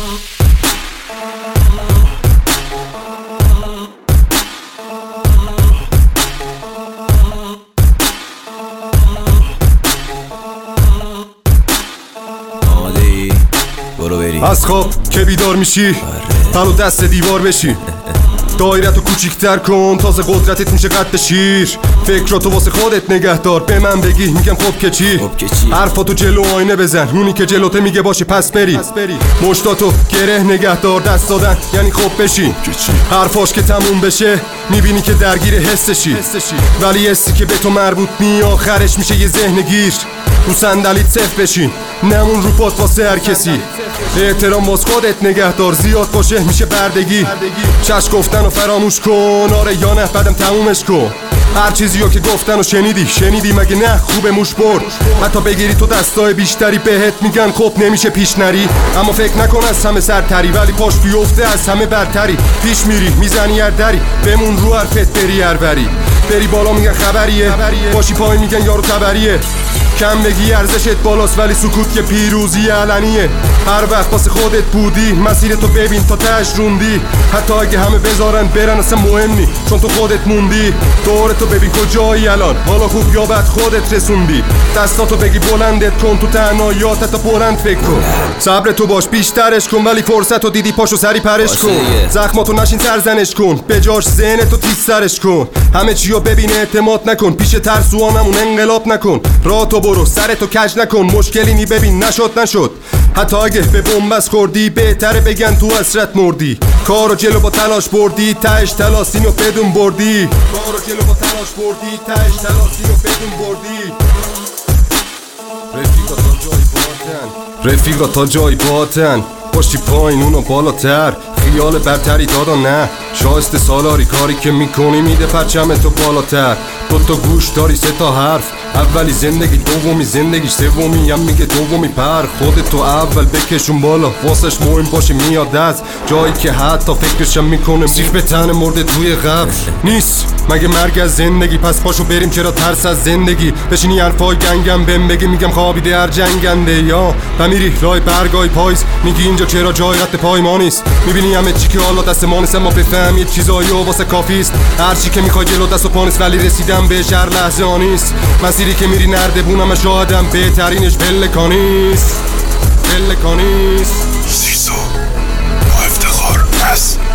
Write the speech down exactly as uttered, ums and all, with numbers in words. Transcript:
از خواب که بیدار میشی پلو دست دیوار بشی، دایرتو کوچیک‌تر کن تازه قدرتت میشه قد شیر. فکراتو واسه خودت نگه دار، به من بگی میگم خب که چی. حرفاتو جلو آینه بزن، اونی که جلوته میگه باشه پس بری. مشتاتو گره نگه دار، دست دادن یعنی خب بشی. حرفاش که تموم بشه میبینی که درگیر حسشی، ولی حسی که به تو مربوط نی آخرش میشه یه ذهن گیر. رو صندلیت صف بشین، نمون رو پات واسه هر کسی. احترام واس خودت نگه دار، زیاد باشه میشه بردگی. چش گفتن و فراموش کن، آره یا نه بعدم تمومش کن. هر چیزیو که گفتن و شنیدی شنیدی مگه نه خوبه موش برد. حتی بگیری تو دستای بیشتری بهت میگن خب نمیشه پیش نری. اما فکر نکن از همه سرتری، ولی پاش بیفته از همه برتری. پیش میری میزنی هر دری، بمون رو حرفت بری هر بری. بری بالا میگن خبریه، باشی پای میگن یارو تبریه. کم بگی ارزشت بالاست ولی سکوت که پیروزی علنیه. هر وقت واسه خودت بودی مسیرتو ببین تا تهش روندی. حتی اگه همه بذارن برن اصلا مهم نی، چون تو خودت موندی. دورتو ببین کجایی الان، حالا خوب یا بد خودت رسوندی. دستاتو بگی بلندت کن، تو تنهاییاتت تا بلند فکر کن. صبرتو باش بیشترش کن، ولی فرصتو دیدی پاشو سری پرش کن. زخماتو نشین سرزنش کن، بجاش ذهنتو تیز سرش کن. همه چیو ببین اعتماد نکن، پیش ترسوانمون انقلاب نکن. راتو برو سرتو کج نکن، مشکلی نی ببین نشد نشد. حتی اگه به بنبست خوردی بهتره بگن تو حسرت مردی. کارو جلو با تلاش بردی، تهش تلاسینو بدون بردی. کارو جلو با تلاش بردی، تهش تلاسینو بدون بردی. رفیقا تا جای باتن، رفیقا تا جای باتن. پاشتی پایین اونو بالاتر، خیال برتری دادا نه. شایسته سالاری کاری که میکنی میده پرچمتو بالاتر. دوتا گوش داری سه تا حرف، اولی زندگی دومی زندگی سومی هم میگه دومی پر. خودتو اول بکشون بالا واسش مهم باشه میاد از جایی که حتی فکرشم میکنه سیخ به تن مرده توی قبر نیست. مگه مرگ از زندگی پس پاشو بریم، چرا ترس از زندگی. بشینی حرفای گنگم بهم بگی میگم خوابیده هر جنگنده. یا و میری رای برگای پایز میگی اینجا چرا جای رد پای ما نیست. میبینی همه چی که حالا دست ما نیست، اما بفهم یه چیزایی و واسه کافیست. هر چی که میخوای جلو دست و پا نیست، ولی رسیدم بهش هر لحظه آنیست. مسیری که میری نردبونم شاهدم بهترینش پلکانیست، پلکانیست. سیسو با افتخار از